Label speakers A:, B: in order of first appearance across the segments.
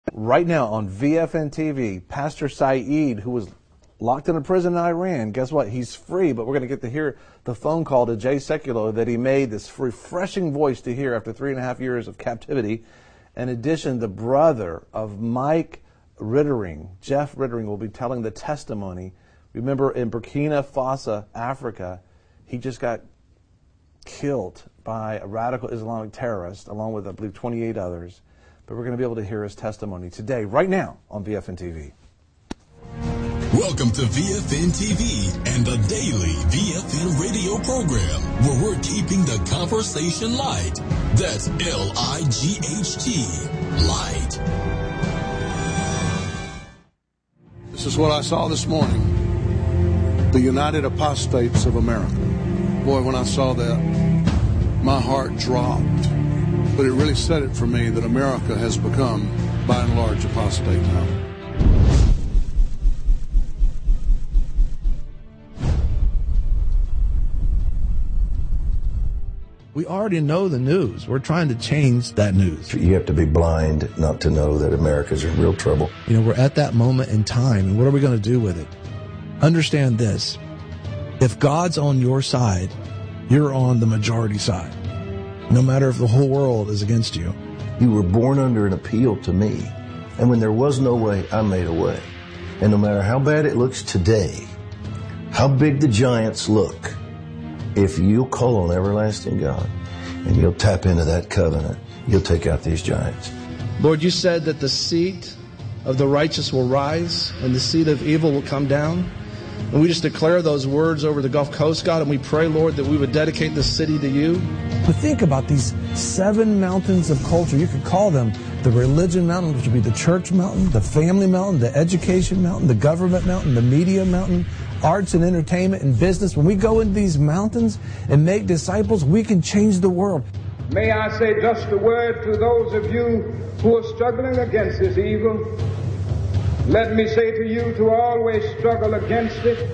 A: Right now on VFN TV, Pastor Saeed, who was locked in a prison in Iran, guess what? He's free, but we're going to get to hear the phone call to Jay Sekulow that he made, this refreshing voice to hear after 3.5 years of captivity. In addition, the brother of Mike Rittering, Jeff Rittering, will be telling the testimony. Remember, in Burkina Faso, Africa, he just got killed by a radical Islamic terrorist, along with, I believe, 28 others. But we're going to be able to hear his testimony today, right now, on VFN TV.
B: Welcome to VFN TV and the daily VFN radio program, where we're keeping the conversation light. That's L-I-G-H-T, light.
C: This is what I saw this morning. The United Apostates of America. Boy, when I saw that, my heart dropped. But it really said it for me that America has become, by and large, apostate now.
D: We already know the news. We're trying to change that news.
E: You have to be blind not to know that America's in real trouble.
D: You know, we're at that moment in time, and what are we going to do with it? Understand this. If God's on your side, you're on the majority side. No matter if the whole world is against you.
E: You were born under an appeal to me. And when there was no way, I made a way. And no matter how bad it looks today, how big the giants look, if you'll call on everlasting God and you'll tap into that covenant, you'll take out these giants.
D: Lord, you said that the seed of the righteous will rise and the seed of evil will come down. And we just declare those words over the Gulf Coast, God, and we pray, Lord, that we would dedicate this city to you. But think about these 7 mountains of culture. You could call them the religion mountain, which would be the church mountain, the family mountain, the education mountain, the government mountain, the media mountain, arts and entertainment and business. When we go into these mountains and make disciples, we can change the world.
F: May I say just a word to those of you who are struggling against this evil. Let me say to you to always struggle against it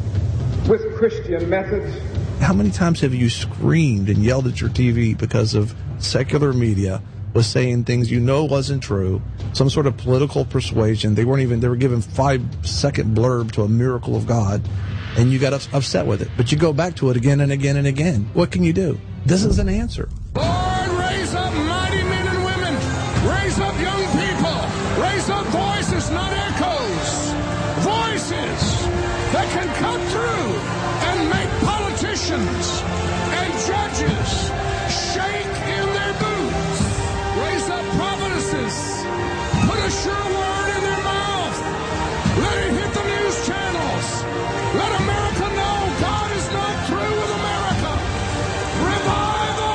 F: with Christian methods.
D: How many times have you screamed and yelled at your TV because of secular media was saying things you know wasn't true, some sort of political persuasion? They were given 5-second blurb to a miracle of God, and you got upset with it. But you go back to it again and again and again. What can you do? This is an answer.
G: Lord, raise up mighty men and women. Raise up young people. Raise up voices, not echoes. Voices that can cut through and make politicians and judges shake in their boots. Raise up prophetesses. Put a sure word in their mouth. Let it hit the news channels. Let America know God is not through with America. Revival!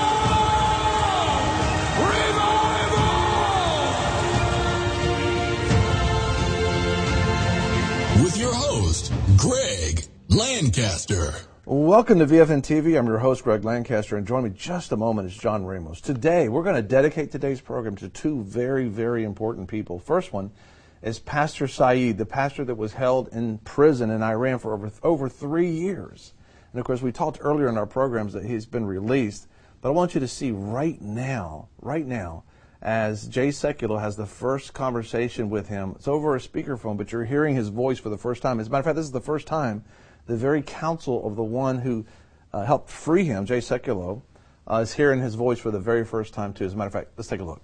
G: Revival!
B: With your host, Greg Lancaster.
A: Welcome to VFN TV. I'm your host, Greg Lancaster, and join me just a moment is John Ramos. Today, we're going to dedicate today's program to 2 very, very important people. First one is Pastor Saeed, the pastor that was held in prison in Iran for over 3 years. And of course, we talked earlier in our programs that he's been released. But I want you to see right now, as Jay Sekulow has the first conversation with him. It's over a speakerphone, but you're hearing his voice for the first time. As a matter of fact, this is the first time the very counsel of the one who helped free him, Jay Sekulow, is hearing his voice for the very first time, too. As a matter of fact, let's take a look.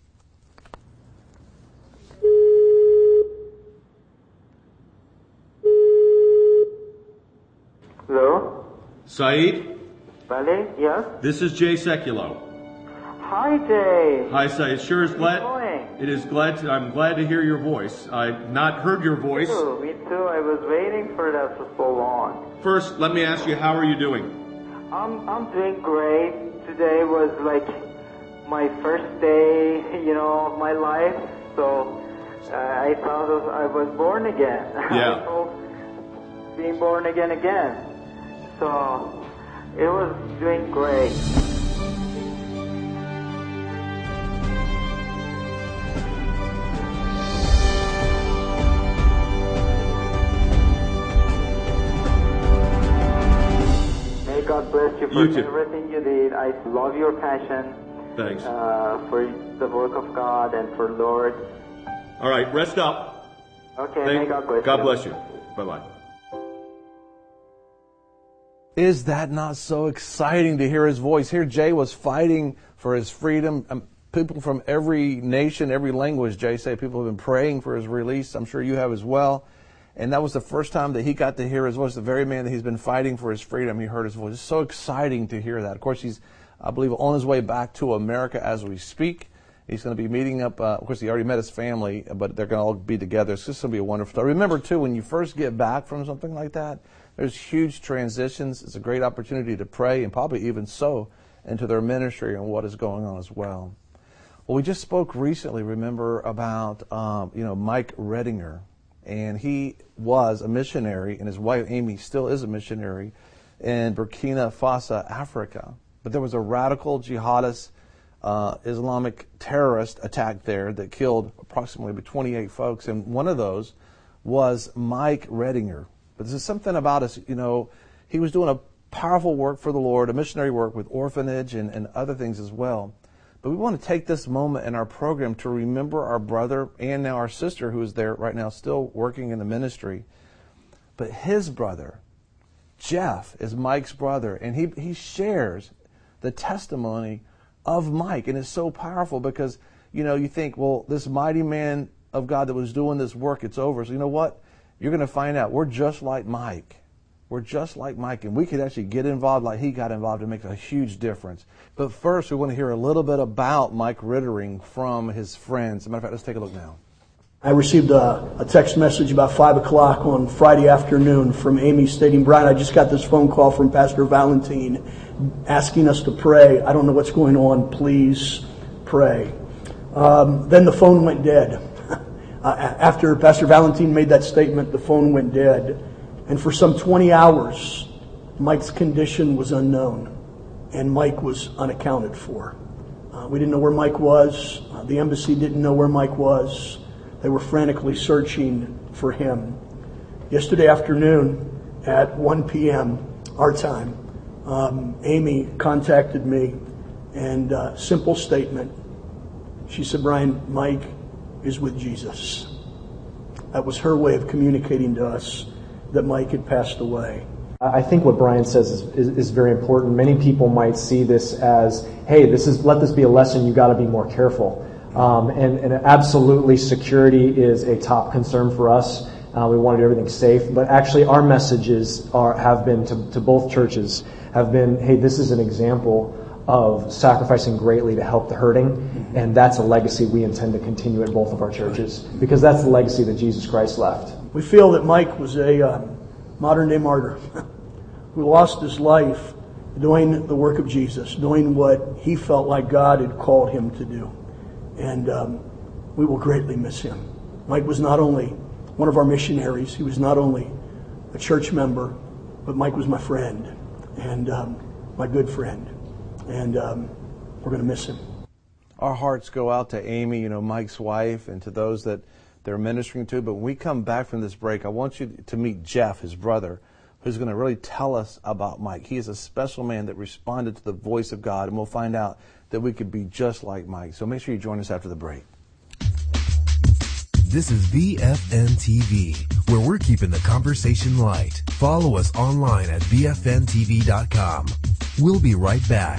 H: Hello?
I: Saeed?
H: Vale, yes?
I: This is Jay Sekulow.
H: Hi, Jay.
I: Hi, Saeed. Sure is glad. I'm glad to hear your voice. I've not heard your voice.
H: Me too. I was waiting for that for so long.
I: First, let me ask you, how are you doing?
H: I'm doing great. Today was like my first day, of my life. So I thought I was born again.
I: Yeah.
H: I felt being born again. So it was doing great. God bless you for everything you did. I love your passion.
I: Thanks.
H: For the work of God and for Lord.
I: All right, rest up.
H: Okay, may God bless you.
I: God bless you. Bye-bye.
A: Is that not so exciting to hear his voice? Here Jay was fighting for his freedom. People from every nation, every language, Jay said, people have been praying for his release. I'm sure you have as well. And that was the first time that he got to hear his voice. The very man that he's been fighting for his freedom, he heard his voice. It's so exciting to hear that. Of course, he's, I believe, on his way back to America as we speak. He's going to be meeting up. Of course, he already met his family, but they're going to all be together. It's just going to be a wonderful story. Remember, too, when you first get back from something like that, there's huge transitions. It's a great opportunity to pray and probably even sow into their ministry and what is going on as well. Well, we just spoke recently, remember, about Mike Redinger, and he was a missionary, and his wife Amy still is a missionary in Burkina Faso, Africa. But there was a radical jihadist Islamic terrorist attack there that killed approximately 28 folks, and one of those was Mike Redinger. But there's something about us, he was doing a powerful work for the Lord, a missionary work with orphanage and other things as well. But we want to take this moment in our program to remember our brother and now our sister who is there right now still working in the ministry. But his brother, Jeff, is Mike's brother, and he shares the testimony of Mike. And it's so powerful because, you think, well, this mighty man of God that was doing this work, it's over. So you know what? You're going to find out we're just like Mike. We're just like Mike, and we could actually get involved like he got involved and make a huge difference. But first, we want to hear a little bit about Mike Redinger from his friends. As a matter of fact, let's take a look now.
J: I received a text message about 5 o'clock on Friday afternoon from Amy stating, Brian, I just got this phone call from Pastor Valentine asking us to pray. I don't know what's going on. Please pray. Then the phone went dead. After Pastor Valentine made that statement, the phone went dead. And for some 20 hours, Mike's condition was unknown, and Mike was unaccounted for. We didn't know where Mike was. The embassy didn't know where Mike was. They were frantically searching for him. Yesterday afternoon at 1 p.m. our time, Amy contacted me, and simple statement. She said, Brian, Mike is with Jesus. That was her way of communicating to us that Mike had passed away.
K: I think what Brian says is very important. Many people might see this as, hey, let this be a lesson, you got to be more careful. And absolutely security is a top concern for us. We want to do everything safe. But actually our messages have been to both churches, have been, hey, this is an example of sacrificing greatly to help the hurting. And that's a legacy we intend to continue at both of our churches, because that's the legacy that Jesus Christ left.
J: We feel that Mike was a modern-day martyr who lost his life doing the work of Jesus, doing what he felt like God had called him to do. And we will greatly miss him. Mike was not only one of our missionaries, he was not only a church member, but Mike was my friend and my good friend. And we're going to miss him.
A: Our hearts go out to Amy, Mike's wife, and to those that they're ministering to. But when we come back from this break, I want you to meet Jeff, his brother, who's going to really tell us about Mike. He is a special man that responded to the voice of God, and we'll find out that we could be just like Mike. So make sure you join us after the break.
L: This is VFN TV, where we're keeping the conversation light. Follow us online at VFNTV.com. We'll be right back.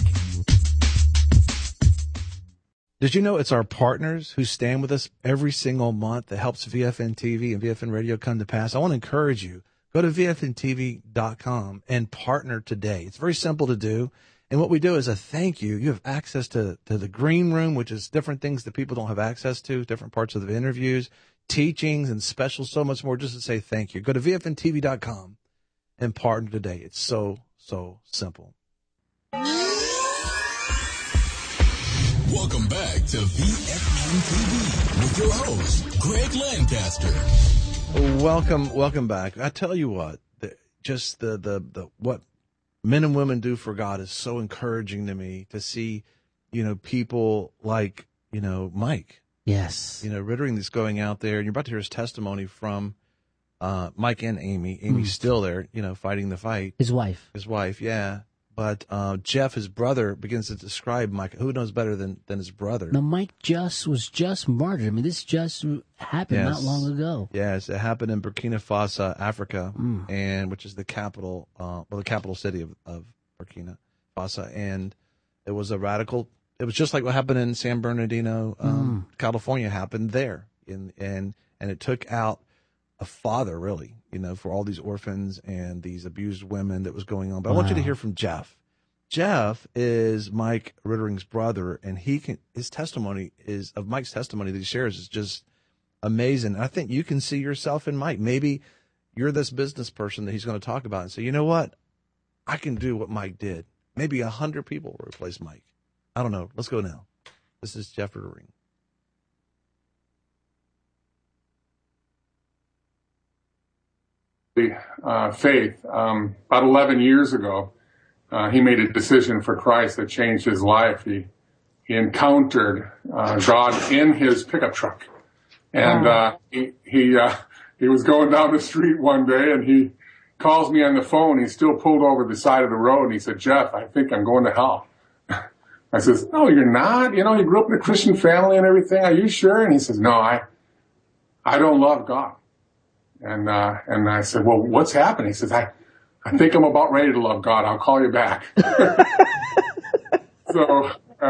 A: Did you know it's our partners who stand with us every single month that helps VFN TV and VFN Radio come to pass? I want to encourage you. Go to VFNTV.com and partner today. It's very simple to do. And what we do is a thank you. You have access to the green room, which is different things that people don't have access to, different parts of the interviews, teachings, and specials, so much more, just to say thank you. Go to VFNTV.com and partner today. It's so simple.
B: Welcome back to VFN TV with your host, Greg Lancaster.
A: Welcome back. I tell you what, the what men and women do for God is so encouraging to me to see, people like, Mike.
M: Yes.
A: Redinger is going out there, and you're about to hear his testimony from Mike and Amy. Amy's still there, fighting the fight.
M: His wife.
A: Yeah. But Jeff, his brother, begins to describe Mike. Who knows better than his brother?
M: Now, Mike was just martyred. I mean, this just happened not long ago.
A: Yes, it happened in Burkina Faso, Africa, and which is the capital, the capital city of Burkina Faso. And it was a radical. It was just like what happened in San Bernardino, California, happened there, and it took out a father, really, for all these orphans and these abused women that was going on. But I want you to hear from Jeff. Jeff is Mike Rittering's brother, and his testimony of Mike's testimony that he shares is just amazing. And I think you can see yourself in Mike. Maybe you're this business person that he's going to talk about and say, you know what? I can do what Mike did. Maybe 100 people will replace Mike. I don't know. Let's go now. This is Jeff Rittering.
N: Faith. About 11 years ago, he made a decision for Christ that changed his life. He encountered God in his pickup truck, and he was going down the street one day, and he calls me on the phone. He's still pulled over the side of the road, and he said, "Jeff, I think I'm going to hell." I says, "No, you're not. You grew up in a Christian family and everything. Are you sure?" And he says, "No, I don't love God." And I said, "Well, what's happened?" He says, I think I'm about ready to love God. I'll call you back." So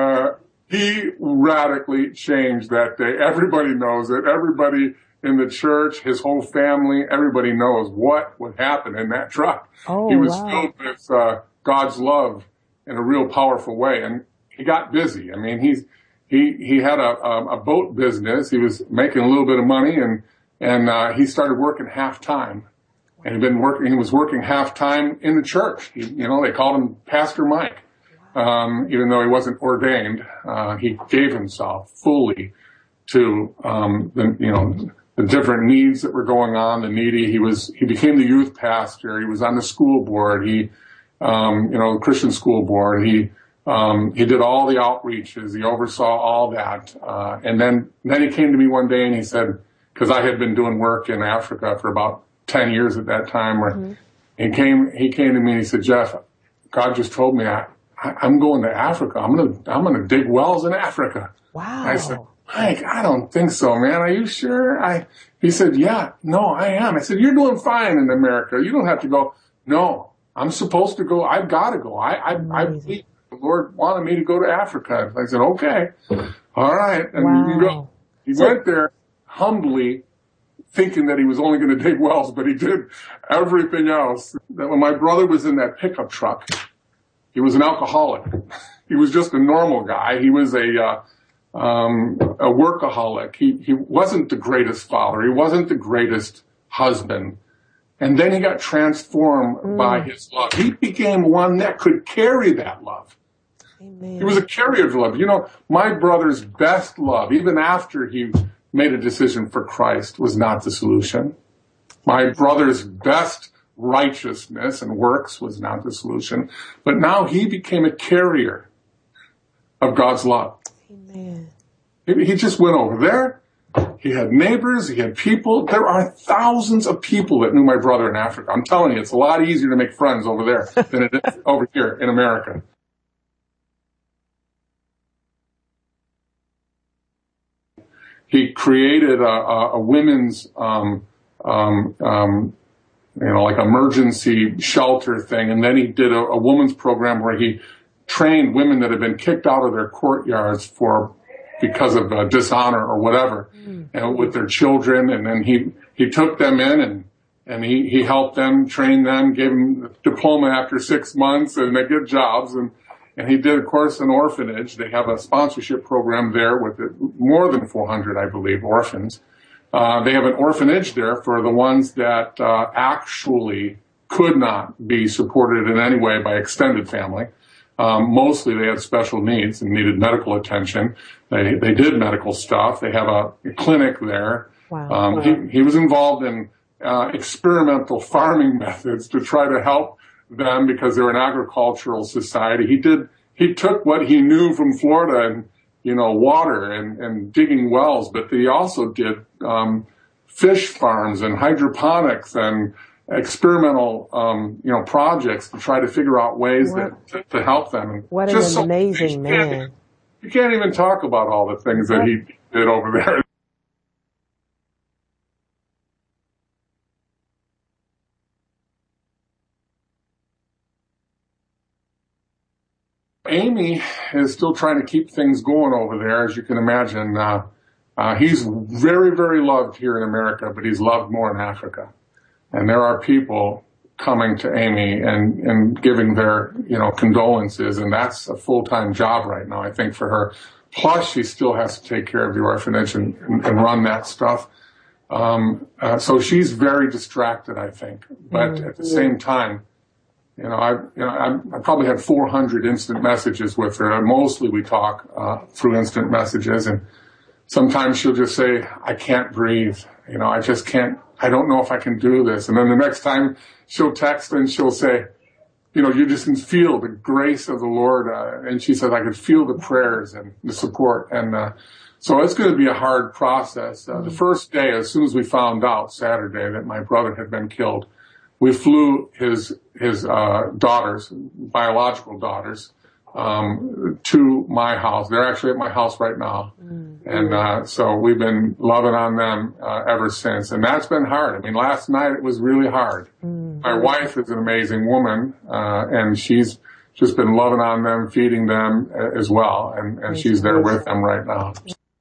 N: he radically changed that day. Everybody knows it. Everybody in the church, his whole family, everybody knows what would happen in that truck. He was filled with God's love in a real powerful way. And he got busy. I mean, he had a boat business. He was making a little bit of money, and he started working half-time. And he was working half-time in the church. They called him Pastor Mike. Even though he wasn't ordained, he gave himself fully to, the different needs that were going on, the needy. He became the youth pastor. He was on the school board. Christian school board. He did all the outreaches. He oversaw all that. And then he came to me one day and he said, because I had been doing work in Africa for about 10 years at that time, he came to me and he said, "Jeff, God just told me I'm going to Africa. I'm gonna dig wells in Africa."
O: Wow.
N: I said, "Mike, I don't think so, man. Are you sure?" He said, "Yeah, no, I am." I said, "You're doing fine in America. You don't have to go." "No, I'm supposed to go. I've got to go. I believe the Lord wanted me to go to Africa." I said, "Okay, all right." And you go. He went there humbly, thinking that he was only going to dig wells, but he did everything else. When my brother was in that pickup truck, he was an alcoholic. He was just a normal guy. He was a workaholic. He wasn't the greatest father. He wasn't the greatest husband. And then he got transformed by his love. He became one that could carry that love. Amen. He was a carrier of love. My brother's best love, even after he made a decision for Christ, was not the solution. My brother's best righteousness and works was not the solution. But now he became a carrier of God's love.
O: Amen.
N: He just went over there. He had neighbors. He had people. There are thousands of people that knew my brother in Africa. I'm telling you, it's a lot easier to make friends over there than it is over here in America. He created a women's, like emergency shelter thing. And then he did a women's program where he trained women that had been kicked out of their courtyards because of dishonor or whatever, and with their children. And then he took them in and he helped them, trained them, gave them a diploma after 6 months, and they get jobs. And he did, of course, an orphanage. They have a sponsorship program there with more than 400, I believe, orphans. They have an orphanage there for the ones that actually could not be supported in any way by extended family. Mostly they had special needs and needed medical attention. They did medical stuff. They have a clinic there.
O: Wow.
N: He was involved in experimental farming methods to try to help them because they're an agricultural society. He took what he knew from Florida and, water and digging wells, but he also did fish farms and hydroponics and experimental, projects to try to figure out ways to help them.
O: What an amazing man.
N: You can't even talk about all the things that he did over there. Amy is still trying to keep things going over there, as you can imagine. He's very, very loved here in America, but he's loved more in Africa. And there are people coming to Amy and giving their, condolences, and that's a full-time job right now, I think, for her. Plus, she still has to take care of the orphanage and run that stuff. So she's very distracted, I think. But at the same time, I probably had 400 instant messages with her. And mostly we talk through instant messages, and sometimes she'll just say, "I can't breathe. I just can't. I don't know if I can do this." And then the next time she'll text and she'll say, "You just can feel the grace of the Lord." And she says, "I could feel the prayers and the support." And so it's going to be a hard process. The first day, as soon as we found out Saturday that my brother had been killed, we flew his daughters, biological daughters, to my house. They're actually at my house right now. And so we've been loving on them ever since. And that's been hard. I mean, last night it was really hard. My wife is an amazing woman, and she's just been loving on them, feeding them as well. And she's there with them right now.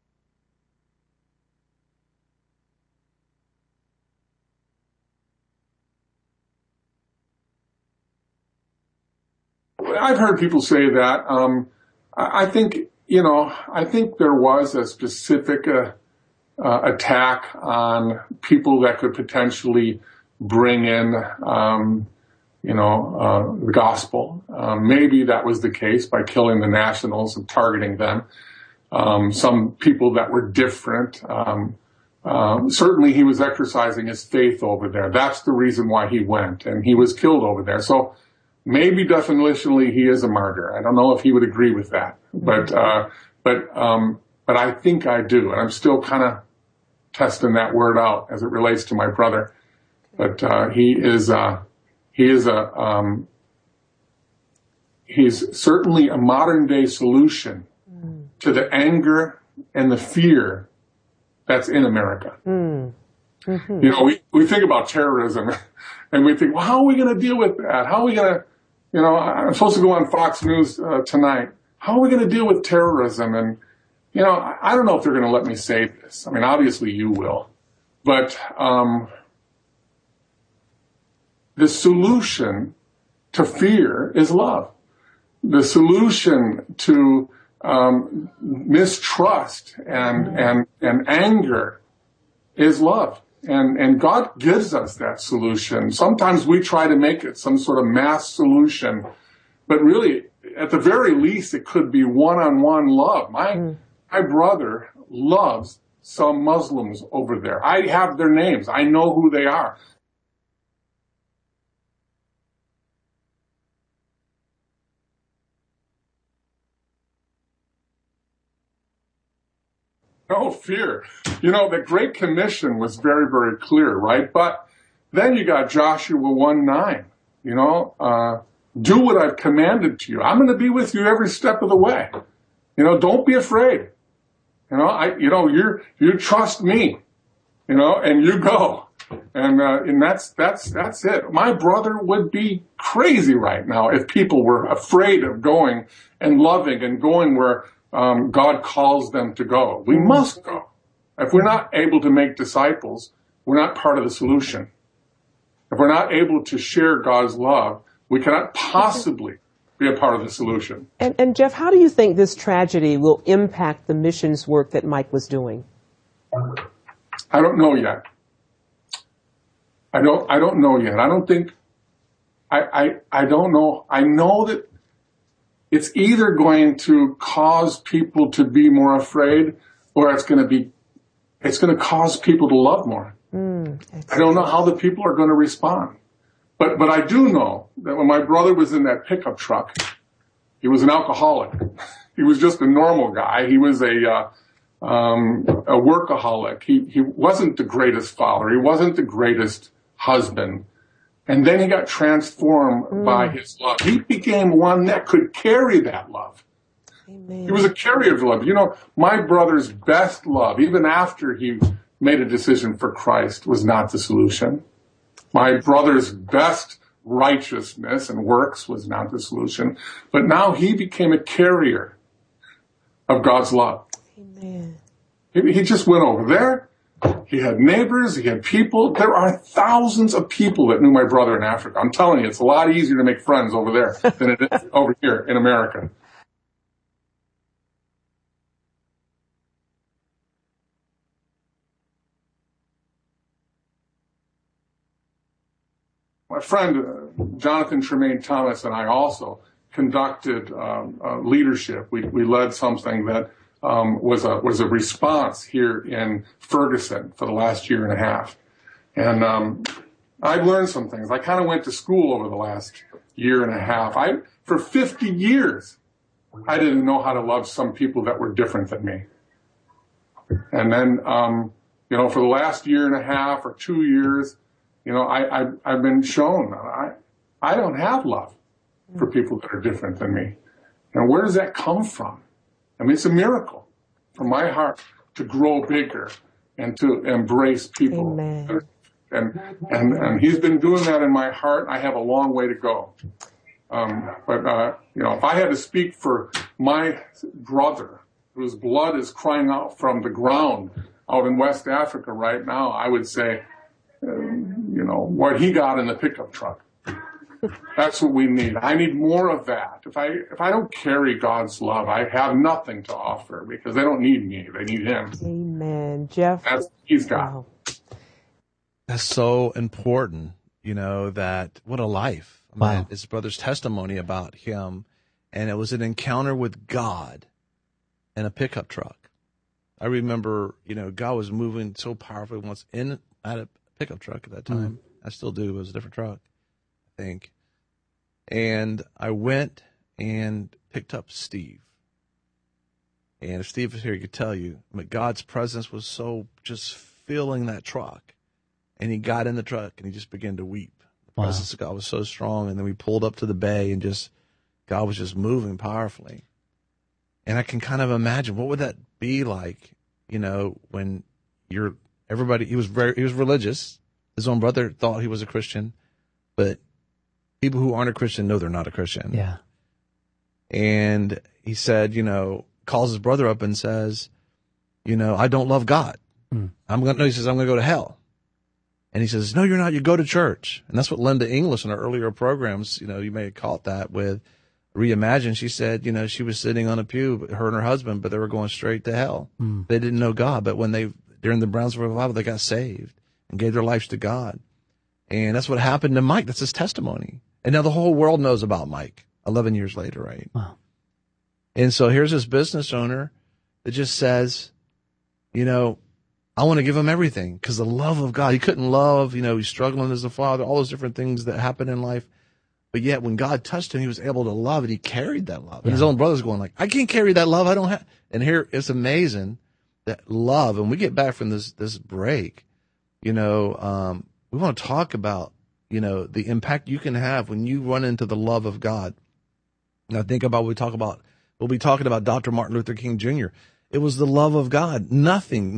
N: I've heard people say that. I think there was a specific attack on people that could potentially bring in, the gospel. Maybe that was the case by killing the nationals and targeting them. Some people that were different. Certainly he was exercising his faith over there. That's the reason why he went, and he was killed over there. So maybe definitionally he is a martyr. I don't know if he would agree with that, but I think I do, and I'm still kind of testing that word out as it relates to my brother. But he's certainly a modern day solution to the anger and the fear that's in America. We think about terrorism, and we think, well, how are we going to deal with that? How are we going to, I'm supposed to go on Fox News tonight. How are we going to deal with terrorism? And, I don't know if they're going to let me say this. I mean, obviously you will. But the solution to fear is love. The solution to mistrust and anger is love. And God gives us that solution. Sometimes we try to make it some sort of mass solution, but really, at the very least, it could be one-on-one love. My brother loves some Muslims over there. I have their names. I know who they are. No fear. The Great Commission was very, very clear, right? But then you got Joshua 1:9. Do what I've commanded to you. I'm going to be with you every step of the way. Don't be afraid. You trust me. And you go. And that's it. My brother would be crazy right now if people were afraid of going and loving and going where God calls them to go. We must go. If we're not able to make disciples, we're not part of the solution. If we're not able to share God's love, we cannot possibly be a part of the solution.
O: And Jeff, how do you think this tragedy will impact the missions work that Mike was doing?
N: I don't know yet. I don't know yet. I don't think, I don't know. I know that it's either going to cause people to be more afraid, or it's going to cause people to love more. I don't know how the people are going to respond. But I do know that when my brother was in that pickup truck, he was an alcoholic. He was just a normal guy. He was a workaholic. He wasn't the greatest father. He wasn't the greatest husband. And then he got transformed by his love. He became one that could carry that love. Amen. He was a carrier of love. You know, my brother's best love, even after he made a decision for Christ, was not the solution. My brother's best righteousness and works was not the solution. But now he became a carrier of God's love. Amen. He just went over there. He had neighbors. He had people. There are thousands of people that knew my brother in Africa. I'm telling you, it's a lot easier to make friends over there than it is over here in America. My friend Jonathan Tremaine Thomas and I also conducted leadership. We led something that was a response here in Ferguson for the last year and a half. And I've learned some things. I kind of went to school over the last year and a half. For 50 years, I didn't know how to love some people that were different than me. And then, for the last year and a half or 2 years, I've been shown I don't have love for people that are different than me. And where does that come from? I mean, it's a miracle for my heart to grow bigger and to embrace people. Amen. And he's been doing that in my heart. I have a long way to go. But if I had to speak for my brother, whose blood is crying out from the ground out in West Africa right now, I would say, what he got in the pickup truck. That's what we need. I need more of that. If I don't carry God's love, I have nothing to offer because they don't need me. They need him.
O: Amen. Jeff.
N: That's what he's got.
O: Wow.
A: That's so important, that what a life. I mean, his brother's testimony about him, and it was an encounter with God in a pickup truck. I remember, God was moving so powerfully once at a pickup truck at that time. I still do. It was a different truck, I think. And I went and picked up Steve. And if Steve was here, he could tell you, God's presence was so just filling that truck. And he got in the truck and he just began to weep. The presence of God was so strong. And then we pulled up to the bay and God was just moving powerfully. And I can kind of imagine, what would that be like, when everybody, he was religious. His own brother thought he was a Christian, but people who aren't a Christian know they're not a Christian.
M: Yeah.
A: And he said, calls his brother up and says, I don't love God. He says, I'm going to go to hell. And he says, no, you're not. You go to church. And that's what Linda English in her earlier programs, you may have caught that with Reimagine. She said, she was sitting on a pew, her and her husband, but they were going straight to hell. They didn't know God. But when during the Brownsville Revival, they got saved and gave their lives to God. And that's what happened to Mike. That's his testimony. And now the whole world knows about Mike 11 years later, right?
M: Wow.
A: And so here's this business owner that just says, I want to give him everything because the love of God. He couldn't love, he's struggling as a father, all those different things that happen in life. But yet when God touched him, he was able to love, and he carried that love. And his own brother's going like, I can't carry that love. I don't have. And here it's amazing that love. And we get back from this break, we want to talk about, the impact you can have when you run into the love of God. Now think about we'll be talking about Dr. Martin Luther King Jr. It was the love of God. Nothing,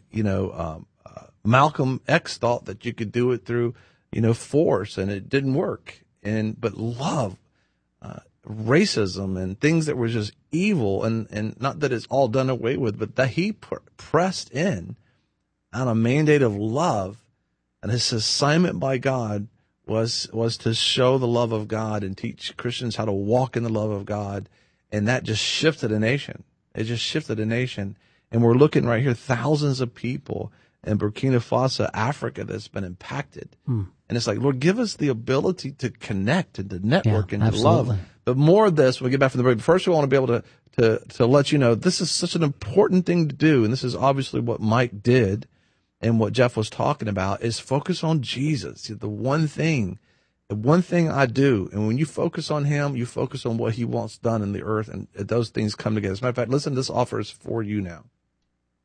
A: Malcolm X thought that you could do it through, force, and it didn't work. But love, racism and things that were just evil, and not that it's all done away with, but that he pressed in on a mandate of love, and his assignment by God was to show the love of God and teach Christians how to walk in the love of God, and that just shifted a nation. It just shifted a nation, and we're looking right here, thousands of people in Burkina Faso, Africa, that's been impacted. And it's like, Lord, give us the ability to connect and to network and to love. But more of this when we get back from the break. First, we want to be able to let you know this is such an important thing to do, and this is obviously what Mike did and what Jeff was talking about, is focus on Jesus. The one thing I do, and when you focus on him, you focus on what he wants done in the earth, and those things come together. As a matter of fact, listen, this offer is for you now.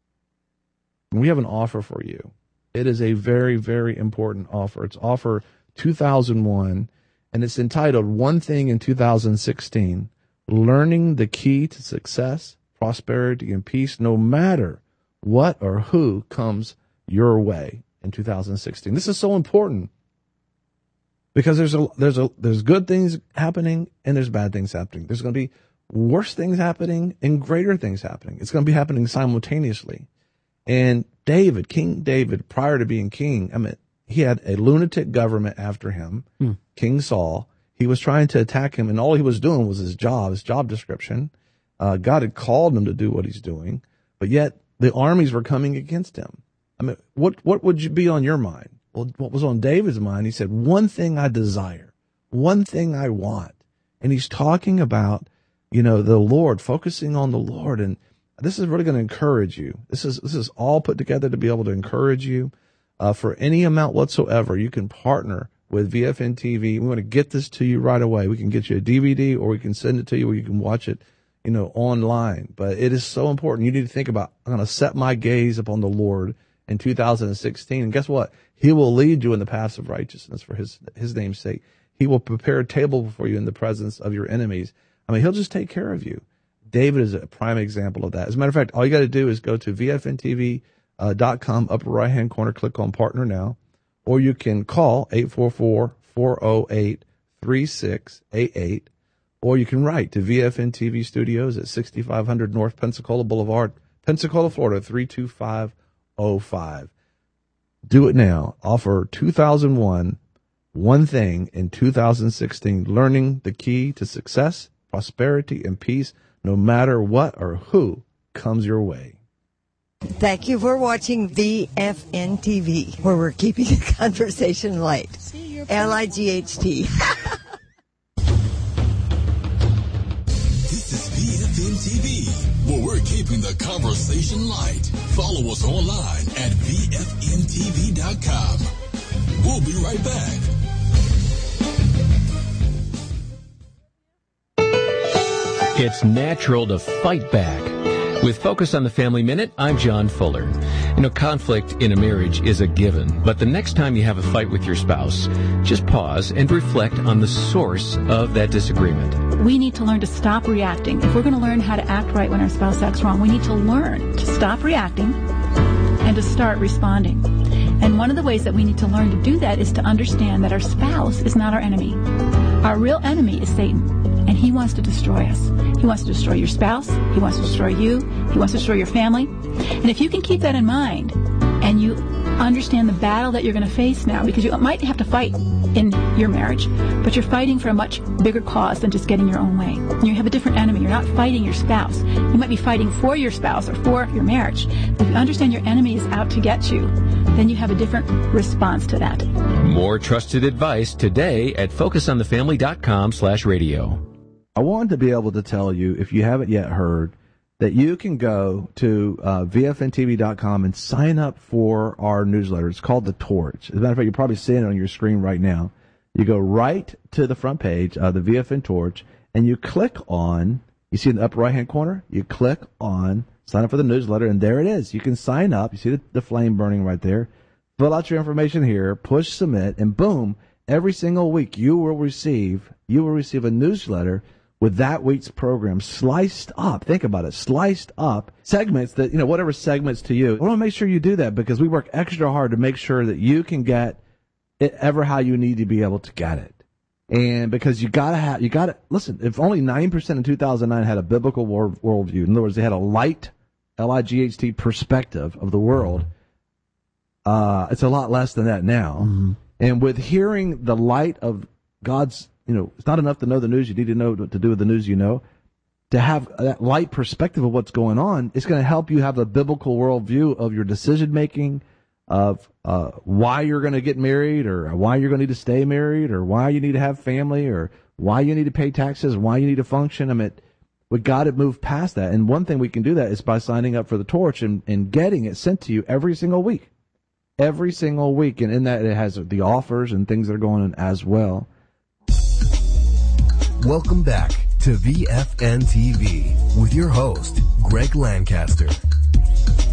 A: We have an offer for you. It is a very, very important offer. It's offer 2001, and it's entitled One Thing in 2016, Learning the Key to Success, Prosperity, and Peace, no matter what or who comes your way in 2016. This is so important because there's good things happening and there's bad things happening. There's going to be worse things happening and greater things happening. It's going to be happening simultaneously. And David, King David, prior to being king, he had a lunatic government after him, King Saul. He was trying to attack him, and all he was doing was his job description. God had called him to do what he's doing, but yet the armies were coming against him. What would you be on your mind? Well, what was on David's mind? He said, one thing I desire, one thing I want. And he's talking about, the Lord, focusing on the Lord. And this is really going to encourage you. This is all put together to be able to encourage you. For any amount whatsoever, you can partner with VFN TV. We want to get this to you right away. We can get you a DVD, or we can send it to you where you can watch it, online. But it is so important. You need to think about, I'm going to set my gaze upon the Lord in 2016. And guess what? He will lead you in the paths of righteousness for his name's sake. He will prepare a table before you in the presence of your enemies. He'll just take care of you. David is a prime example of that. As a matter of fact, all you got to do is go to VFNTV.com, upper right-hand corner, click on Partner Now, or you can call 844-408-3688, or you can write to VFN TV Studios at 6500 North Pensacola Boulevard, Pensacola, Florida, 32505. Do it now. Offer 2001, One Thing in 2016, learning the key to success, prosperity, and peace, no matter what or who comes your way.
P: Thank you for watching VFN TV, where we're keeping the conversation light. LIGHT.
B: This is VFN TV, where we're keeping the conversation light. Follow us online at VFNTV.com. We'll be right back.
Q: It's natural to fight back. With Focus on the Family Minute, I'm John Fuller. Conflict in a marriage is a given, but the next time you have a fight with your spouse, just pause and reflect on the source of that disagreement.
R: We need to learn to stop reacting. If we're going to learn how to act right when our spouse acts wrong, we need to learn to stop reacting and to start responding. And one of the ways that we need to learn to do that is to understand that our spouse is not our enemy. Our real enemy is Satan. And he wants to destroy us. He wants to destroy your spouse. He wants to destroy you. He wants to destroy your family. And if you can keep that in mind and you understand the battle that you're going to face now, because you might have to fight in your marriage, but you're fighting for a much bigger cause than just getting your own way. And you have a different enemy. You're not fighting your spouse. You might be fighting for your spouse or for your marriage. If you understand your enemy is out to get you, then you have a different response to that.
Q: More trusted advice today at focusonthefamily.com/radio.
A: I wanted to be able to tell you, if you haven't yet heard, that you can go to VFNTV.com and sign up for our newsletter. It's called The Torch. As a matter of fact, you're probably seeing it on your screen right now. You go right to the front page of the VFN Torch, and you click on, you see in the upper right-hand corner, you click on sign up for the newsletter, and there it is. You can sign up. You see the flame burning right there. Fill out your information here, push submit, and boom, every single week you will receive a newsletter with that week's program sliced up. Think about it, sliced up segments that, whatever segments to you. I want to make sure you do that because we work extra hard to make sure that you can get it ever how you need to be able to get it. And because listen, if only 9% in 2009 had a biblical worldview, in other words, they had a light, L-I-G-H-T perspective of the world, it's a lot less than that now. Mm-hmm. And with hearing the light of God's, it's not enough to know the news. You need to know what to do with the news you know. To have that light perspective of what's going on, it's going to help you have a biblical worldview of your decision making, of why you're going to get married, or why you're going to need to stay married, or why you need to have family, or why you need to pay taxes, why you need to function. We got to move past that. And one thing we can do that is by signing up for the Torch and getting it sent to you every single week. Every single week. And in that, it has the offers and things that are going on as well.
L: Welcome back to VFN TV with your host, Greg Lancaster.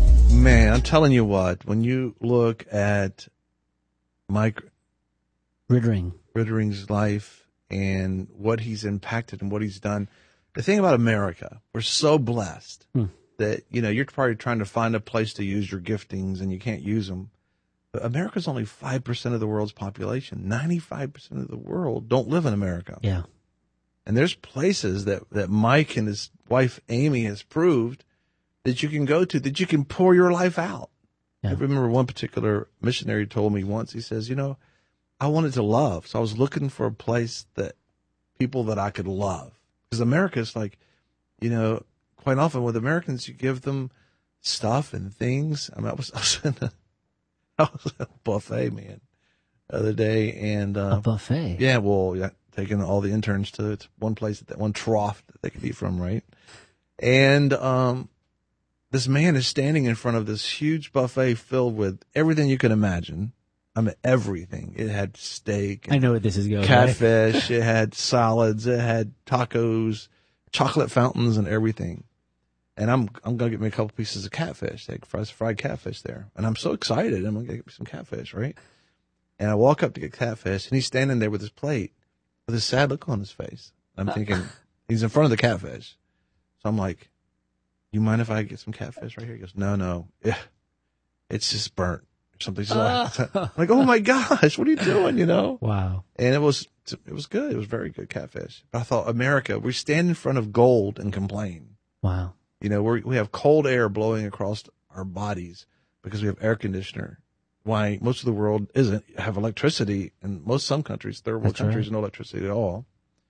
A: Man, I'm telling you what, when you look at Rittering's life and what he's impacted and what he's done. The thing about America, we're so blessed that, you're probably trying to find a place to use your giftings and you can't use them. But America's only 5% of the world's population. 95% of the world don't live in America.
M: Yeah.
A: And there's places that Mike and his wife Amy has proved that you can go to, that you can pour your life out. Yeah. I remember one particular missionary told me once, he says, I wanted to love. So I was looking for a place that people that I could love. Because America is like, quite often with Americans, you give them stuff and things. I mean, I was in a buffet, man, the other day. And,
M: a buffet?
A: Yeah, well, taking all the interns to one place, that one trough that they could eat from, right? And, this man is standing in front of this huge buffet filled with everything you can imagine. I mean, everything. It had steak.
M: I know where this is going.
A: Catfish. Right? It had salads. It had tacos, chocolate fountains, and everything. And I'm gonna get me a couple pieces of catfish, like fried catfish there. And I'm so excited. I'm gonna get me some catfish, right? And I walk up to get catfish, and he's standing there with his plate, with a sad look on his face. I'm thinking he's in front of the catfish. So I'm like, you mind if I get some catfish right here? He goes, no. Yeah, it's just burnt. Something. I'm like, oh my gosh, what are you doing?
M: Wow.
A: And it was good. It was very good catfish. But I thought, America, we stand in front of gold and complain.
M: Wow.
A: We have cold air blowing across our bodies because we have air conditioner. Why most of the world have electricity, and some countries, third world countries, no electricity at all.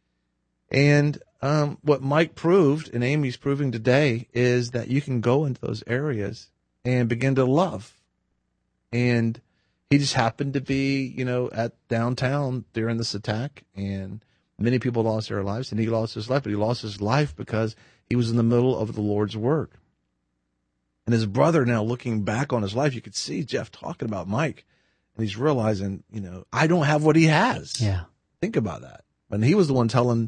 A: And what Mike proved, and Amy's proving today, is that you can go into those areas and begin to love. And he just happened to be, at downtown during this attack, and many people lost their lives, and he lost his life. But he lost his life because he was in the middle of the Lord's work. And his brother, now looking back on his life, you could see Jeff talking about Mike, and he's realizing, I don't have what he has.
M: Yeah.
A: Think about that. And he was the one telling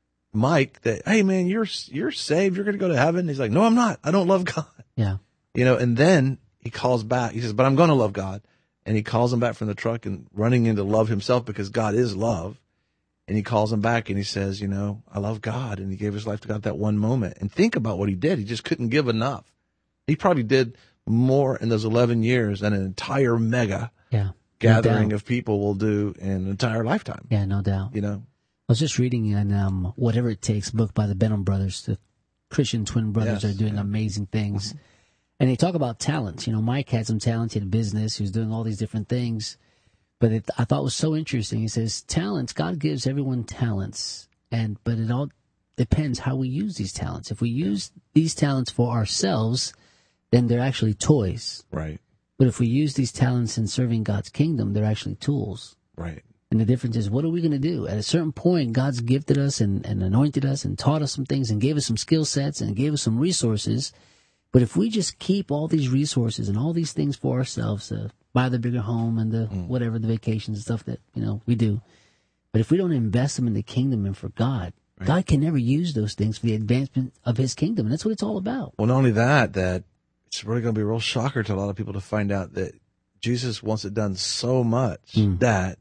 A: Mike that, hey man, you're saved. You're going to go to heaven. He's like, no, I'm not. I don't love God.
M: Yeah.
A: And then he calls back. He says, but I'm going to love God. And he calls him back from the truck and running into love himself, because God is love. And he calls him back and he says, I love God. And he gave his life to God that one moment. And think about what he did. He just couldn't give enough. He probably did more in those 11 years than an entire mega gathering of people will do in an entire lifetime.
M: Yeah, no doubt. I was just reading in Whatever It Takes book by the Benham brothers. The Christian twin brothers are doing amazing things. Mm-hmm. And they talk about talents. Mike had some talent in business. He was doing all these different things. But I thought it was so interesting. He says, talents, God gives everyone talents. But it all depends how we use these talents. If we use these talents for ourselves, then they're actually toys.
A: Right.
M: But if we use these talents in serving God's kingdom, they're actually tools.
A: Right.
M: And the difference is, what are we going to do? At a certain point, God's gifted us and anointed us and taught us some things and gave us some skill sets and gave us some resources. But if we just keep all these resources and all these things for ourselves, buy the bigger home and the whatever, the vacations and stuff that, we do. But if we don't invest them in the kingdom and for God, God can never use those things for the advancement of his kingdom. And that's what it's all about.
A: Well, not only that it's really going to be a real shocker to a lot of people to find out that Jesus wants it done so much that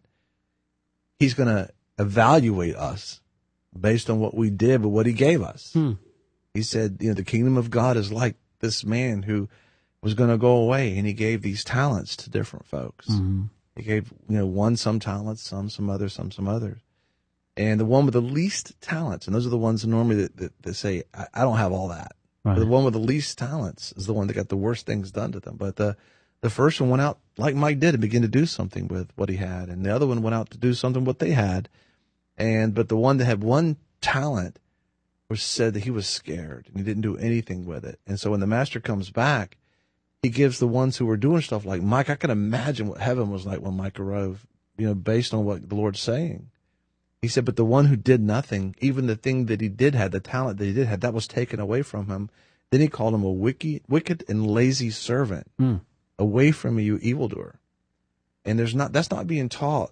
A: he's going to evaluate us based on what we did, but what he gave us. He said, the kingdom of God is like this man who was going to go away, and he gave these talents to different folks. Mm-hmm. He gave, one some talents, some others, some others. And the one with the least talents, and those are the ones normally that say, I don't have all that. Right. But the one with the least talents is the one that got the worst things done to them. But the first one went out like Mike did and began to do something with what he had. And the other one went out to do something what they had. But the one that had one talent was said that he was scared and he didn't do anything with it. And so when the master comes back, he gives the ones who were doing stuff like Mike. I can imagine what heaven was like when Mike arrived, based on what the Lord's saying. He said, but the one who did nothing, even the thing that he did have, the talent that he did have, that was taken away from him. Then he called him a wicked and lazy servant. Away from me, you evildoer. And that's not being taught,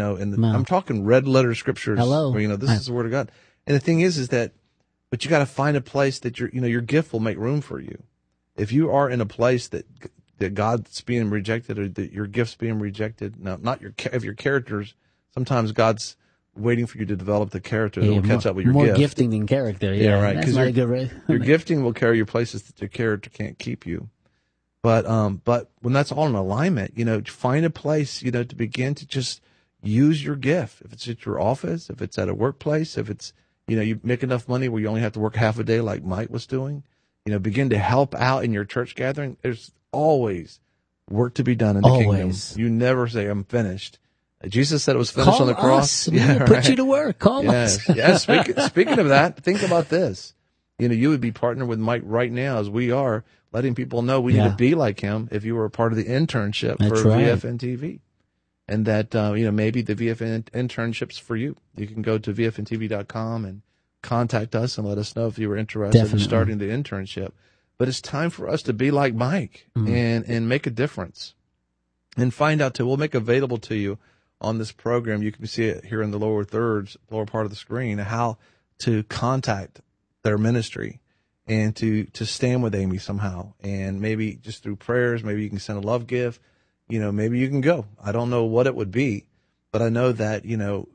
A: I'm talking red letter scriptures.
M: Hello.
A: Where, this is the word of God. And the thing is that, but you got to find a place that your gift will make room for you. If you are in a place that God's being rejected or that your gift's being rejected, no, not if your character's sometimes God's waiting for you to develop the character that will catch up with your
M: more
A: gift.
M: gifting than character.
A: Yeah, right.
M: That's not a good way.
A: Your gifting will carry you places that your character can't keep you. But when that's all in alignment, find a place, to begin to just use your gift. If it's at your office, if it's at a workplace, if it's, you make enough money where you only have to work half a day like Mike was doing, begin to help out in your church gathering. There's always work to be done in the kingdom. You never say, I'm finished. Jesus said it was finished on the cross.
M: Put you to work. Call us.
A: Yes. Speaking of that, think about this. You would be partnered with Mike right now, as we are, letting people know we need to be like him if you were a part of the internship for VFN TV. And that, maybe the VFN internship's for you. You can go to VFNTV.com and contact us and let us know if you were interested in starting the internship. But it's time for us to be like Mike and make a difference. And find out, too, we'll make available to you on this program, you can see it here in the lower part of the screen, how to contact their ministry and to stand with Amy somehow. And maybe just through prayers, maybe you can send a love gift, maybe you can go. I don't know what it would be, but I know that,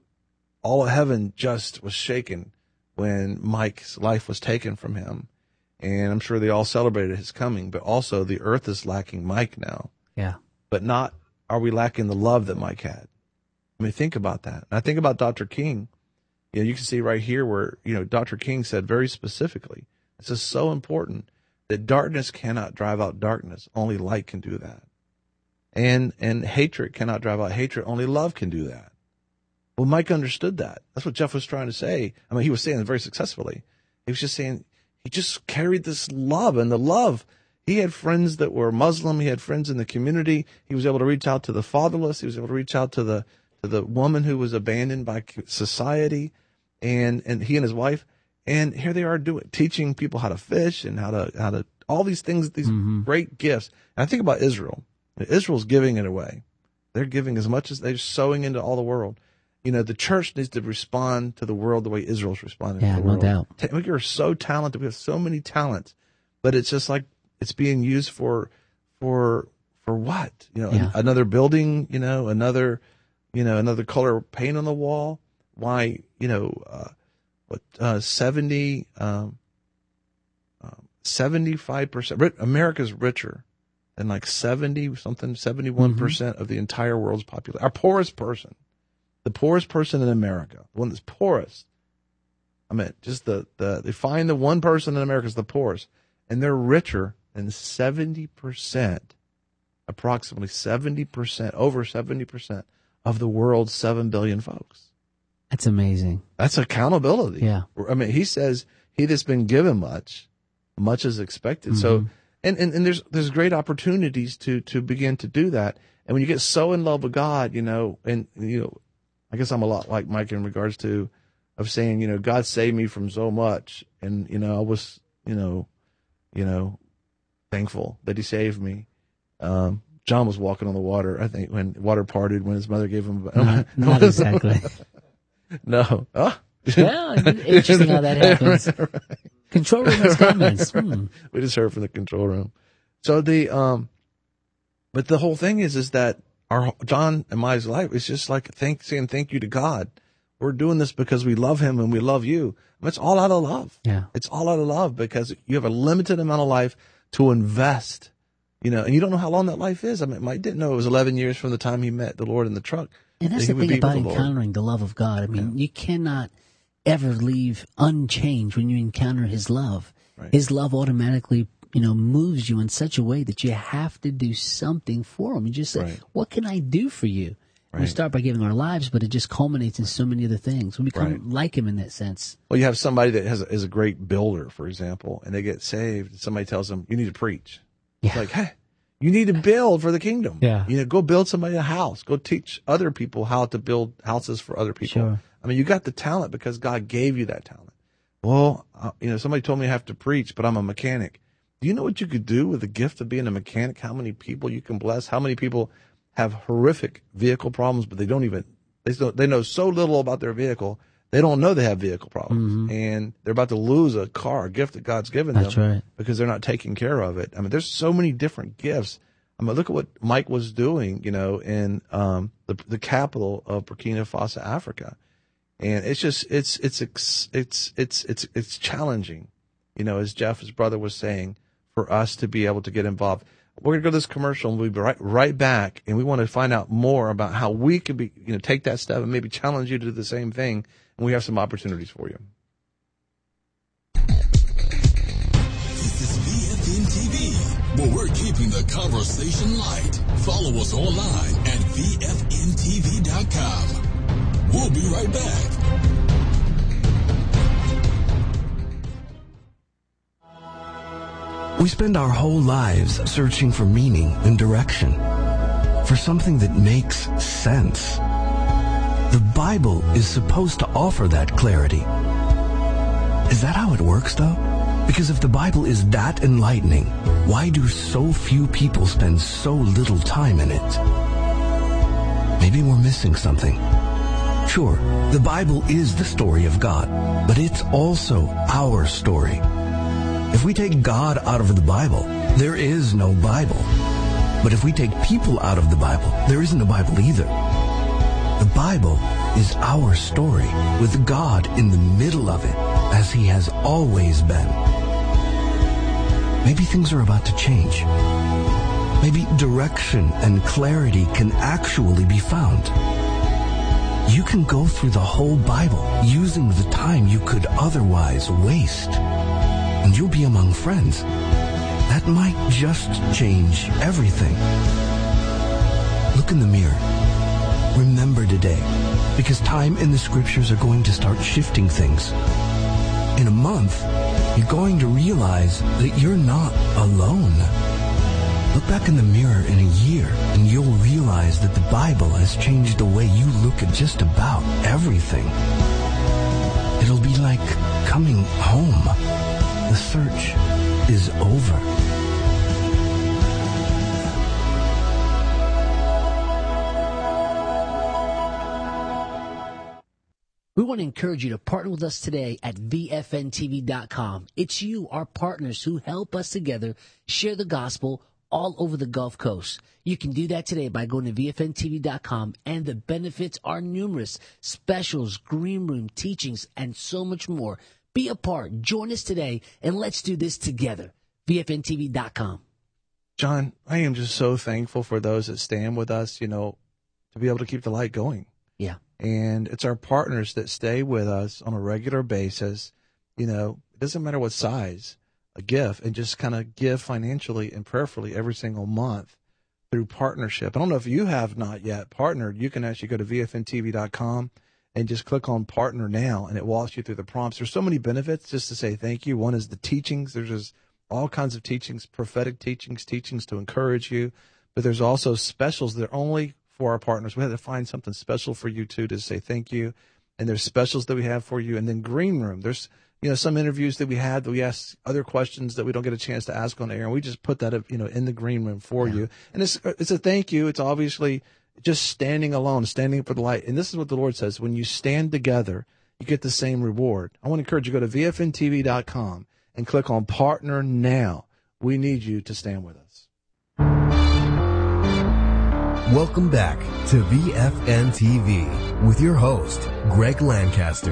A: all of heaven just was shaken when Mike's life was taken from him. And I'm sure they all celebrated his coming, but also the earth is lacking Mike now.
M: Yeah.
A: But not are we lacking the love that Mike had. I mean, think about that. And I think about Dr. King. You can see right here where, Dr. King said very specifically, this is so important, that darkness cannot drive out darkness. Only light can do that. And hatred cannot drive out hatred. Only love can do that. Well, Mike understood that. That's what Jeff was trying to say. I mean, he was saying it very successfully. He was just saying, he just carried this love, and the love. He had friends that were Muslim. He had friends in the community. He was able to reach out to the fatherless. He was able to reach out to the woman who was abandoned by society, and he and his wife, and here they are teaching people how to fish and how to all these things, these great gifts. And I think about Israel. Israel's giving it away. They're giving as much as they're sowing into all the world. The church needs to respond to the world the way Israel's responding to the world.
M: No doubt.
A: We are so talented. We have so many talents, but it's just like it's being used for what? Another building, another color of paint on the wall. Why, 75%, America's richer than like 71% of the entire world's population. Our poorest person, the poorest person in America, the one that's poorest. I mean, just they find the one person in America is the poorest, and they're richer than 70%, approximately 70%, over 70%. Of the world's 7 billion folks.
M: That's amazing.
A: That's accountability.
M: Yeah.
A: I mean, he says, he that's been given much is expected. So, and there's great opportunities to begin to do that. And when you get so in love with God, I guess I'm a lot like Mike in regards to, of saying, God saved me from so much. And, I was, thankful that he saved me. John was walking on the water, I think, when water parted, when his mother gave him.
M: Not exactly.
A: No. Oh.
M: Yeah, interesting how that happens. Right. Control room has comments.
A: We just heard from the control room. So but the whole thing is that our John and my life is just like saying thank you to God. We're doing this because we love him and we love you. It's all out of love.
M: Yeah.
A: It's all out of love because you have a limited amount of life to invest. And you don't know how long that life is. I mean, Mike didn't know it was 11 years from the time he met the Lord in the truck.
M: And that's the thing about encountering the love of God. I mean, you cannot ever leave unchanged when you encounter his love. Right. His love automatically, moves you in such a way that you have to do something for him. You just say, what can I do for you? Right. We start by giving our lives, but it just culminates in so many other things. We become like him in that sense.
A: Well, you have somebody that is a great builder, for example, and they get saved. And somebody tells them, you need to preach. Yeah. It's like, hey, you need to build for the kingdom.
M: Yeah.
A: Go build somebody a house. Go teach other people how to build houses for other people.
M: Sure.
A: I mean, you got the talent because God gave you that talent. Well, somebody told me I have to preach, but I'm a mechanic. Do you know what you could do with the gift of being a mechanic? How many people you can bless? How many people have horrific vehicle problems, but they know so little about their vehicle. They don't know they have vehicle problems, and they're about to lose a gift that God's given them.
M: That's right.
A: Because they're not taking care of it. I mean, there's so many different gifts. I mean, look at what Mike was doing, you know, in the capital of Burkina Faso, Africa, and it's just it's challenging, you know, as Jeff, his brother, was saying, for us to be able to get involved. We're going to go to this commercial and we'll be right back. And we want to find out more about how we could be, you know, take that step and maybe challenge you to do the same thing. And we have some opportunities for you.
B: This is VFN TV, where we're keeping the conversation light. Follow us online at VFNTV.com. We'll be right back.
S: We spend our whole lives searching for meaning and direction, for something that makes sense. The Bible is supposed to offer that clarity. Is that how it works, though? Because if the Bible is that enlightening, why do so few people spend so little time in it? Maybe we're missing something. Sure, the Bible is the story of God, but it's also our story. If we take God out of the Bible, there is no Bible. But if we take people out of the Bible, there isn't a Bible either. The Bible is our story, with God in the middle of it, as He has always been. Maybe things are about to change. Maybe direction and clarity can actually be found. You can go through the whole Bible using the time you could otherwise waste. And you'll be among friends. That might just change everything. Look in the mirror. Remember today, because time in the scriptures are going to start shifting things. In a month, you're going to realize that you're not alone. Look back in the mirror in a year, and you'll realize that the Bible has changed the way you look at just about everything. It'll be like coming home. The search is over.
M: We want to encourage you to partner with us today at VFNTV.com. It's you, our partners, who help us together share the gospel all over the Gulf Coast. You can do that today by going to VFNTV.com, and the benefits are numerous. Specials, green room, teachings, and so much more. Be a part. Join us today, and let's do this together. VFNTV.com.
A: John, I am just so thankful for those that stand with us, you know, to be able to keep the light going.
M: Yeah.
A: And it's our partners that stay with us on a regular basis. You know, it doesn't matter what size, a gift, and just kind of give financially and prayerfully every single month through partnership. I don't know if you have not yet partnered. You can actually go to VFNTV.com and just click on Partner Now, and it walks you through the prompts. There's so many benefits just to say thank you. One is the teachings. There's just all kinds of teachings, prophetic teachings, teachings to encourage you. But there's also specials that are only for our partners. We had to find something special for you, too, to say thank you. And there's specials that we have for you. And then Green Room. There's, you know, some interviews that we had that we ask other questions that we don't get a chance to ask on air. And we just put that, you know, in the Green Room for you. And it's a thank you. It's obviously just standing alone, standing for the light. And this is what the Lord says. When you stand together, you get the same reward. I want to encourage you to go to VFNTV.com and click on Partner Now. We need you to stand with us.
L: Welcome back to VFN TV with your host, Greg Lancaster.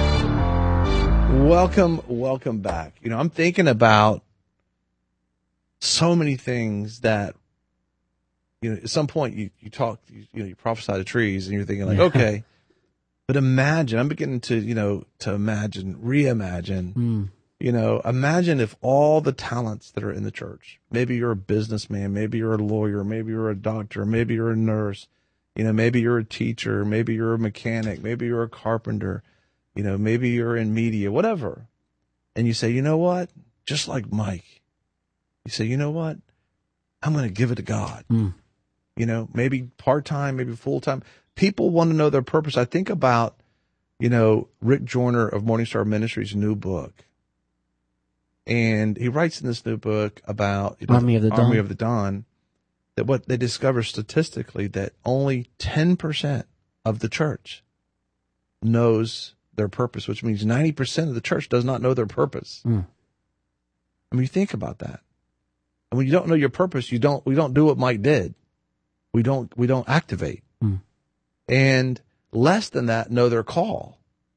A: Welcome back. You know, I'm thinking about so many things that, you know, at some point you prophesy to trees and you're thinking like, okay, but imagine, I'm beginning to, you know, to imagine, reimagine, you know, imagine if all the talents that are in the church, maybe you're a businessman, maybe you're a lawyer, maybe you're a doctor, maybe you're a nurse, you know, maybe you're a teacher, maybe you're a mechanic, maybe you're a carpenter, you know, maybe you're in media, whatever. And you say, you know what? Just like Mike, you say, you know what? I'm going to give it to God. You know, maybe part-time, maybe full-time. People want to know their purpose. I think about, you know, Rick Joyner of Morningstar Ministries' new book. And he writes in this new book about
M: Army of
A: the Dawn, that what they discover statistically that only 10% of the church knows their purpose, which means 90% of the church does not know their purpose. I mean, think about that. And when you don't know your purpose, we don't do what Mike did. We don't activate. And less than that, know their call.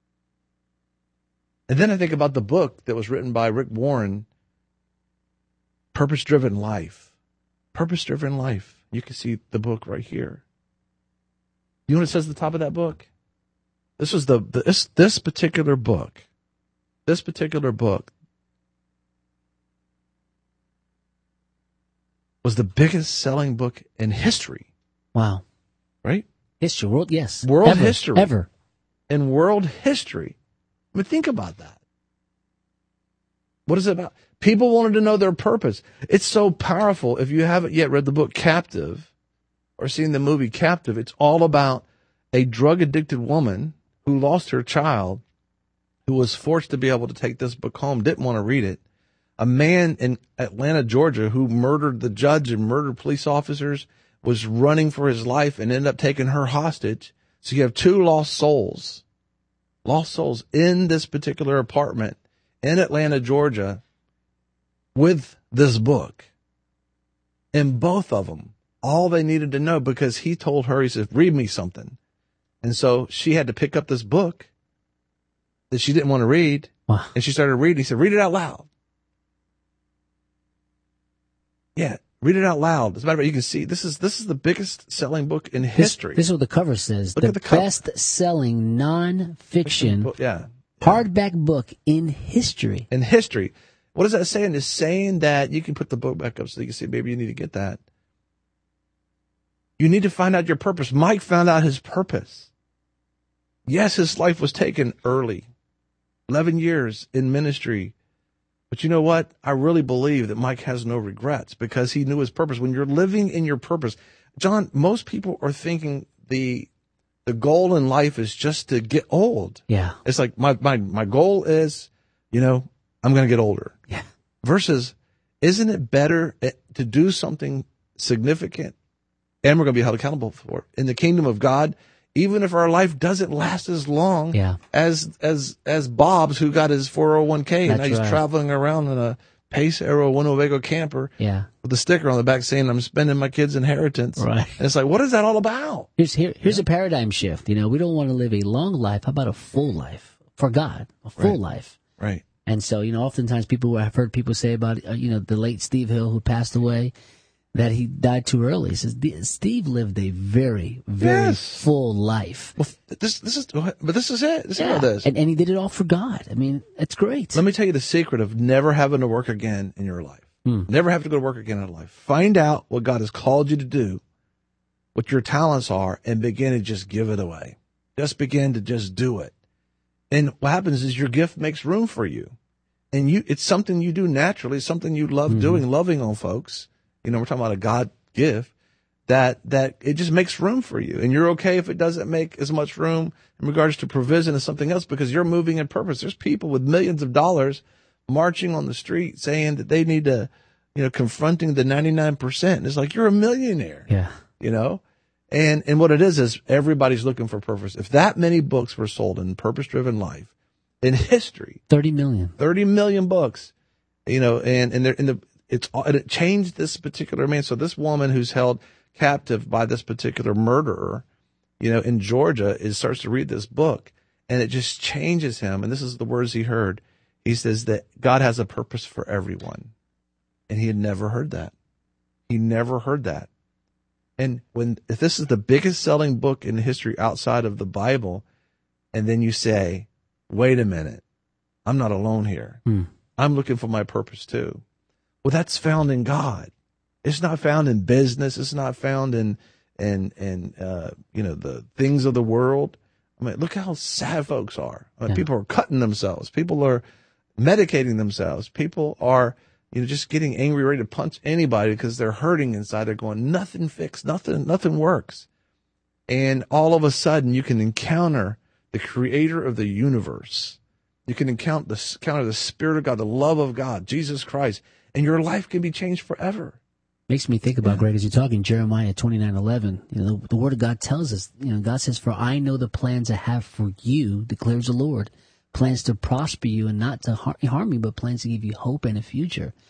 A: And then I think about the book that was written by Rick Warren, Purpose-Driven Life. Purpose-Driven Life. You can see the book right here. You know what it says at the top of that book? This was this particular book. This particular book was the biggest selling book in history.
M: Wow.
A: Right?
M: History, world, yes.
A: World history.
M: Ever.
A: In world history. I mean, think about that. What is it about? People wanted to know their purpose. It's so powerful. If you haven't yet read the book Captive or seen the movie Captive, it's all about a drug-addicted woman who lost her child, who was forced to be able to take this book home, didn't want to read it. A man in Atlanta, Georgia, who murdered the judge and murdered police officers, was running for his life and ended up taking her hostage. So you have two lost souls in this particular apartment in Atlanta, Georgia, with this book. And both of them, all they needed to know, because he told her, he said, read me something. And so she had to pick up this book that she didn't want to read.
M: Wow.
A: And she started reading. He said, read it out loud. Yeah, read it out loud. As a matter of fact, you can see this is the biggest selling book in history.
M: This is what the cover says.
A: Look at the cover.
M: Best selling non-fiction hardback book in history.
A: In history. What is that saying? It's saying that you can put the book back up so you can see, maybe you need to get that. You need to find out your purpose. Mike found out his purpose. Yes, his life was taken early. 11 years in ministry. But you know what? I really believe that Mike has no regrets because he knew his purpose. When you're living in your purpose, John, most people are thinking the goal in life is just to get old.
M: Yeah.
A: It's like my goal is, I'm going to get older.
M: Yeah.
A: Versus, isn't it better to do something significant and we're going to be held accountable for it in the kingdom of God? Even if our life doesn't last as long as Bob's, who got his 401k and now he's traveling around in a Pace Aero Winnebago camper with a sticker on the back saying, I'm spending my kids' inheritance.
M: Right.
A: And it's like, what is that all about?
M: Here's a paradigm shift. We don't want to live a long life. How about a full life for God? A full life.
A: Right.
M: And so, oftentimes I've heard people say about, the late Steve Hill who passed away, that he died too early. He says Steve lived a very, very full life.
A: Well, this is it. This is how it is.
M: And he did it all for God. I mean, it's great.
A: Let me tell you the secret of never having to work again in your life. Never have to go to work again in life. Find out what God has called you to do, what your talents are, and begin to just give it away. Just begin to just do it. And what happens is your gift makes room for you. And it's something you do naturally, something you love doing, loving on folks. We're talking about a God gift that it just makes room for you. And you're okay if it doesn't make as much room in regards to provision as something else because you're moving in purpose. There's people with millions of dollars marching on the street saying that they need to, confronting the 99%. And it's like, you're a millionaire.
M: Yeah.
A: And what it is everybody's looking for purpose. If that many books were sold in Purpose-Driven Life in history,
M: 30 million
A: books, it changed this particular man. So this woman who's held captive by this particular murderer, in Georgia, starts to read this book and it just changes him. And this is the words he heard. He says that God has a purpose for everyone. And he had never heard that. He never heard that. And if this is the biggest selling book in history outside of the Bible, and then you say, wait a minute, I'm not alone here. I'm looking for my purpose too. Well, that's found in God. It's not found in business. It's not found in the things of the world. I mean, look how sad folks are. I mean, people are cutting themselves. People are medicating themselves. People are, just getting angry, ready to punch anybody because they're hurting inside. They're going, nothing fixed, nothing works. And all of a sudden you can encounter the creator of the universe. You can encounter the Spirit of God, the love of God, Jesus Christ. And your life can be changed forever.
M: Makes me think about, Greg, as you're talking, Jeremiah 29:11. The Word of God tells us, God says, "For I know the plans I have for you, declares the Lord, plans to prosper you and not to harm you, but plans to give you hope and a future."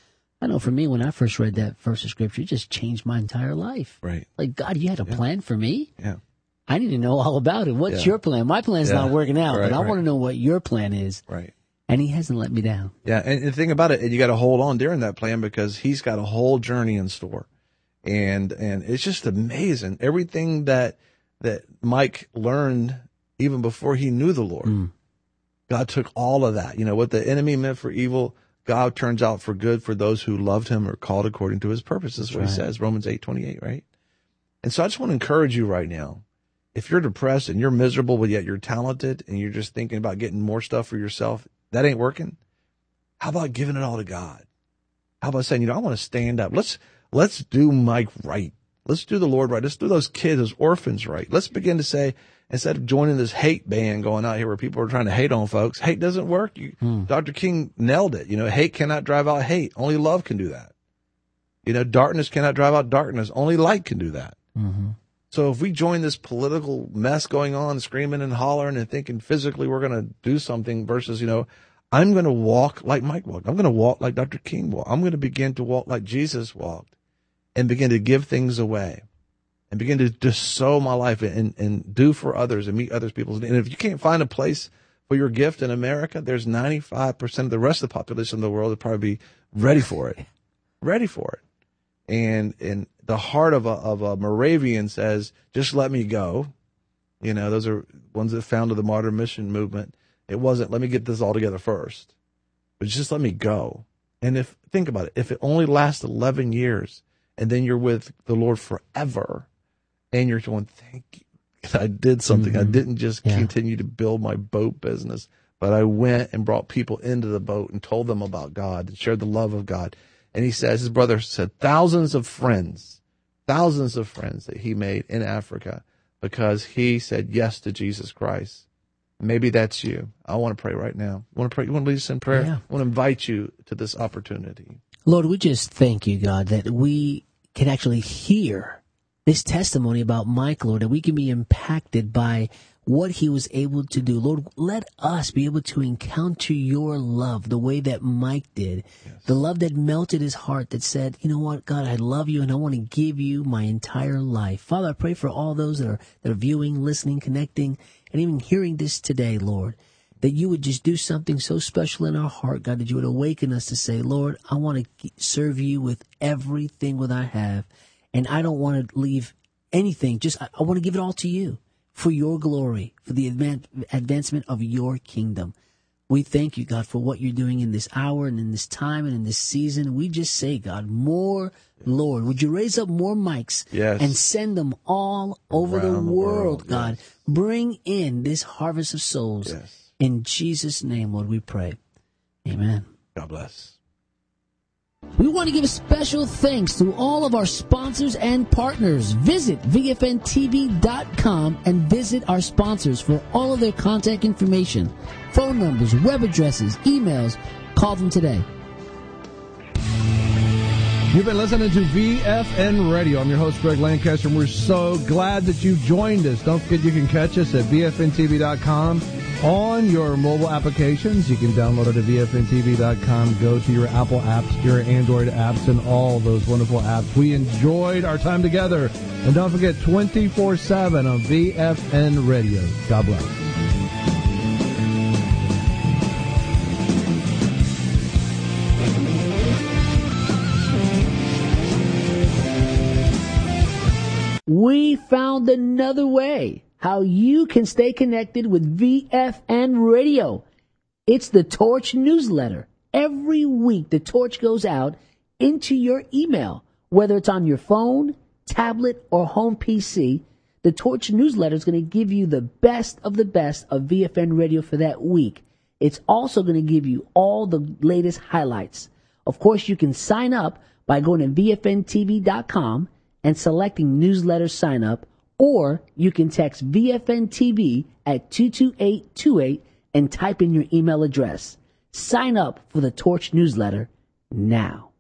M: I know for me, when I first read that verse of scripture, it just changed my entire life.
A: Right.
M: Like, God, you had a plan for me?
A: Yeah.
M: I need to know all about it. What's your plan? My plan's not working out, but I want to know what your plan is.
A: Right.
M: And he hasn't let me down.
A: Yeah, and the thing about it, you got to hold on during that plan because he's got a whole journey in store. And it's just amazing. Everything that Mike learned even before he knew the Lord, God took all of that. You know, what the enemy meant for evil, God turns out for good for those who loved him or called according to his purpose. That's what he says, Romans 8:28, right? And so I just want to encourage you right now. If you're depressed and you're miserable, but yet you're talented and you're just thinking about getting more stuff for yourself, that ain't working. How about giving it all to God? How about saying, I want to stand up. Let's do Mike right. Let's do the Lord right. Let's do those kids, those orphans right. Let's begin to say, instead of joining this hate band going out here where people are trying to hate on folks, hate doesn't work. Dr. King nailed it. Hate cannot drive out hate. Only love can do that. Darkness cannot drive out darkness. Only light can do that.
M: Mm-hmm.
A: So if we join this political mess going on, screaming and hollering and thinking physically we're going to do something versus, I'm going to walk like Mike walked. I'm going to walk like Dr. King walked. I'm going to begin to walk like Jesus walked and begin to give things away and begin to just sow my life and do for others and meet others people's needs. And if you can't find a place for your gift in America, there's 95% of the rest of the population of the world that probably be ready for it. And the heart of a Moravian says, just let me go. Those are ones that founded the modern mission movement. It wasn't, let me get this all together first, but just let me go. And think about it, if it only lasts 11 years and then you're with the Lord forever and you're going, thank you, I did something. I didn't just continue to build my boat business, but I went and brought people into the boat and told them about God and shared the love of God. And he says, his brother said, thousands of friends that he made in Africa because he said yes to Jesus Christ. Maybe that's you. I want to pray right now. You want to pray? You want to lead us in prayer?
M: Yeah.
A: I want to invite you to this opportunity.
M: Lord, we just thank you, God, that we can actually hear this testimony about Mike, Lord, that we can be impacted by what he was able to do. Lord, let us be able to encounter your love the way that Mike did. Yes. The love that melted his heart, that said, you know what, God, I love you and I want to give you my entire life. Father, I pray for all those that are viewing, listening, connecting, and even hearing this today, Lord, that you would just do something so special in our heart, God, that you would awaken us to say, Lord, I want to serve you with everything that I have, and I don't want to leave anything. I want to give it all to you. For your glory, for the advancement of your kingdom. We thank you, God, for what you're doing in this hour and in this time and in this season. We just say, God, more, Lord, would you raise up more Mikes and send them all over the world, God. Yes. Bring in this harvest of souls. Yes. In Jesus' name, Lord, we pray. Amen.
A: God bless.
M: We want to give a special thanks to all of our sponsors and partners. Visit VFNTV.com and visit our sponsors for all of their contact information, phone numbers, web addresses, emails. Call them today.
T: You've been listening to VFN Radio. I'm your host, Greg Lancaster, and we're so glad that you joined us. Don't forget you can catch us at VFNTV.com on your mobile applications. You can download it at VFNTV.com. Go to your Apple apps, your Android apps, and all those wonderful apps. We enjoyed our time together. And don't forget, 24/7 on VFN Radio. God bless.
M: We found another way how you can stay connected with VFN Radio. It's the Torch newsletter. Every week, the Torch goes out into your email, whether it's on your phone, tablet, or home PC. The Torch newsletter is going to give you the best of VFN Radio for that week. It's also going to give you all the latest highlights. Of course, you can sign up by going to VFNTV.com and selecting newsletter sign up, or you can text VFN TV at 22828 and type in your email address. Sign up for the Torch newsletter now.